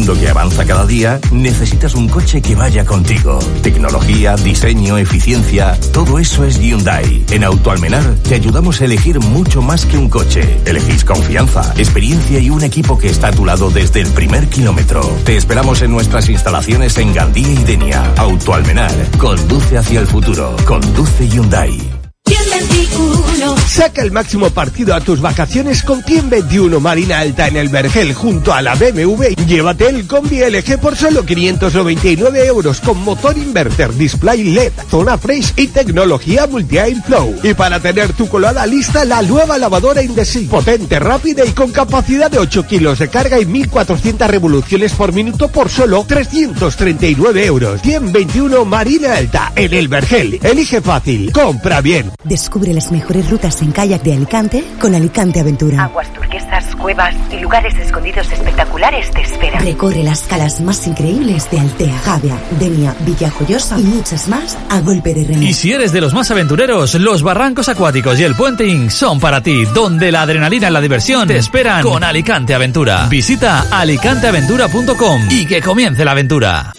mundo que avanza cada día, necesitas un coche que vaya contigo. Tecnología, diseño, eficiencia, todo eso es Hyundai. En Autoalmenar te ayudamos a elegir mucho más que un coche. Elegís confianza, experiencia y un equipo que está a tu lado desde el primer kilómetro. Te esperamos en nuestras instalaciones en Gandía y Denia. Autoalmenar, conduce hacia el futuro. Conduce Hyundai. Saca el máximo partido a tus vacaciones con 121 Marina Alta en el Vergel junto a la BMW. Llévate el combi LG por solo 599 € con motor inverter, display LED, zona fresh y tecnología multi-air flow. Y para tener tu colada lista, la nueva lavadora Indesit, potente, rápida y con capacidad de 8 kilos de carga y 1400 revoluciones por minuto por solo 339 €. 121 Marina Alta en el Vergel. Elige fácil, compra bien. Descubre las mejores rutas en kayak de Alicante con Alicante Aventura. Aguas turquesas, cuevas y lugares escondidos espectaculares te esperan. Recorre las calas más increíbles de Altea, Javea, Denia, Villajoyosa y muchas más a golpe de remo. Y si eres de los más aventureros, los barrancos acuáticos y el puenting son para ti, donde la adrenalina y la diversión te esperan con Alicante Aventura. Visita alicanteaventura.com y que comience la aventura.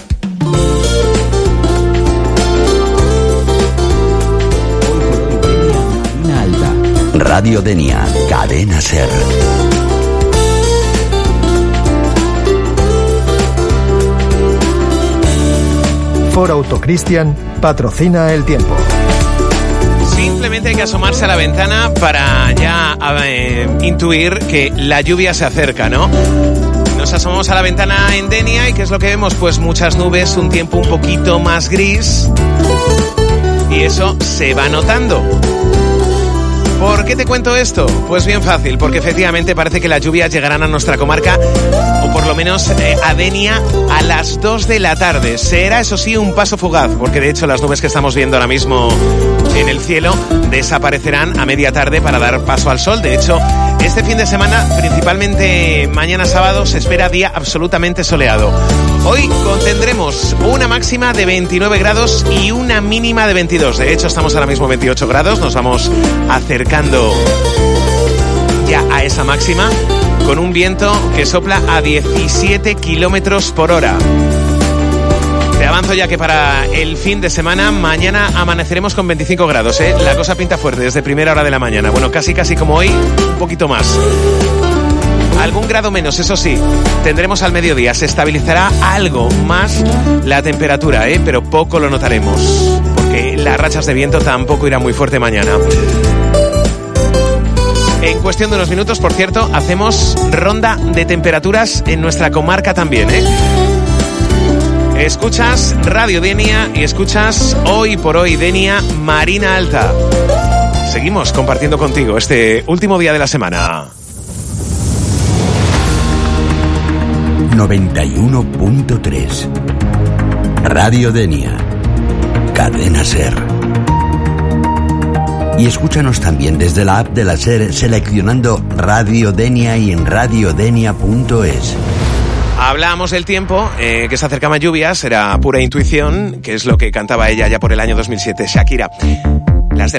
Radio Denia, Cadena Ser. Ford Autocristian patrocina el tiempo. Simplemente hay que asomarse a la ventana para ya intuir que la lluvia se acerca, ¿no? Nos asomamos a la ventana en Denia y ¿qué es lo que vemos? Pues muchas nubes, un tiempo un poquito más gris y eso se va notando. ¿Por qué te cuento esto? Pues bien fácil, porque efectivamente parece que las lluvias llegarán a nuestra comarca, o por lo menos a Denia, a las 2 de la tarde. Será, eso sí, un paso fugaz, porque de hecho las nubes que estamos viendo ahora mismo en el cielo desaparecerán a media tarde para dar paso al sol. De hecho, este fin de semana, principalmente mañana sábado, se espera día absolutamente soleado. Hoy contendremos una máxima de 29 grados y una mínima de 22. De hecho, estamos ahora mismo 28 grados, nos vamos acercando ya a esa máxima con un viento que sopla a 17 kilómetros por hora. Te avanzo ya que para el fin de semana, mañana amaneceremos con 25 grados, ¿eh? La cosa pinta fuerte desde primera hora de la mañana. Bueno, casi como hoy, un poquito más. Algún grado menos, eso sí, tendremos al mediodía. Se estabilizará algo más la temperatura, pero poco lo notaremos, porque las rachas de viento tampoco irán muy fuerte mañana. En cuestión de unos minutos, por cierto, hacemos ronda de temperaturas en nuestra comarca también, Escuchas Radio Denia y escuchas Hoy por Hoy Denia Marina Alta. Seguimos compartiendo contigo este último día de la semana. 91.3 Radio Denia, Cadena Ser. Y escúchanos también desde la app de la Ser seleccionando Radio Denia y en radiodenia.es. Hablábamos del tiempo, que se acercaban lluvias, era pura intuición, que es lo que cantaba ella ya por el año 2007, Shakira.